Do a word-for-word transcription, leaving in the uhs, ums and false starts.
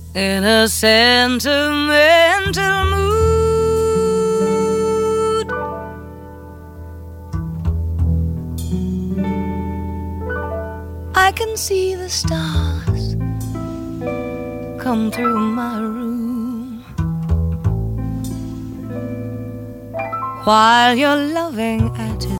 in a sentimental mood. I can see the stars come through my room while you're loving at it.